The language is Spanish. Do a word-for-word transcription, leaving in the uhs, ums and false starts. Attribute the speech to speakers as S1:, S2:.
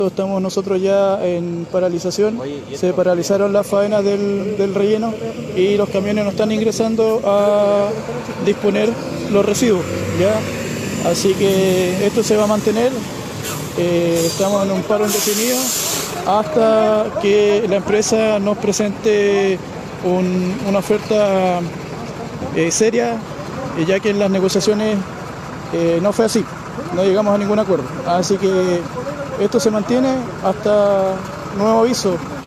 S1: Estamos nosotros ya en paralización, se paralizaron las faenas del, del relleno y los camiones no están ingresando a disponer los residuos, ¿ya? Así que esto se va a mantener, eh, estamos en un paro indefinido hasta que la empresa nos presente un, una oferta eh, seria, eh, ya que en las negociaciones eh, no fue así, no llegamos a ningún acuerdo, así que esto se mantiene hasta nuevo aviso.